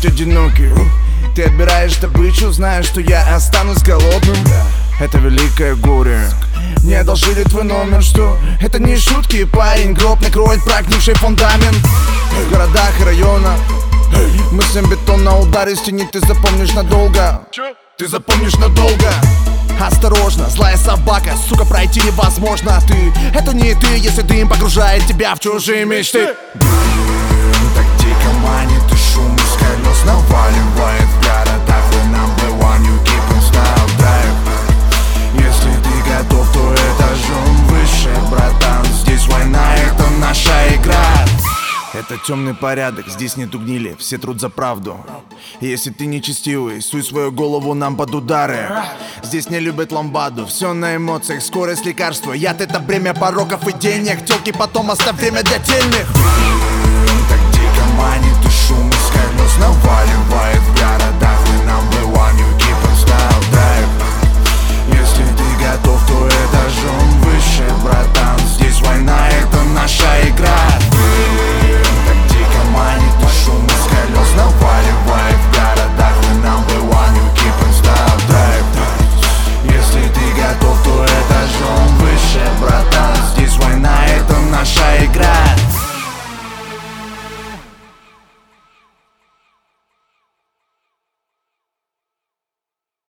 одинокий. Ты отбираешь добычу, зная, что я останусь голодным. Это великое горе. Мне одолжили твой номер, что? Это не шутки, парень. Гроб накроет прогнивший фундамент. В городах и районах мыслям бетон на ударе стени. Ты запомнишь надолго. Ты запомнишь надолго. Осторожно, злая собака, сука, пройти невозможно. Это не ты, если дым погружает тебя в чужие мечты. Так дико манит и шум из колес наваливает в городах. The number one, you keep on style drive. Если ты готов, то этажом выше, братан. Здесь война, это наша игра. Это темный порядок, здесь нету гнили, все труд за правду. Если ты нечестивый, суй свою голову нам под удары. Здесь не любят ламбаду, все на эмоциях, скорость лекарства. Яд — это бремя пороков и денег. Тёлки потом оставь время для тельных.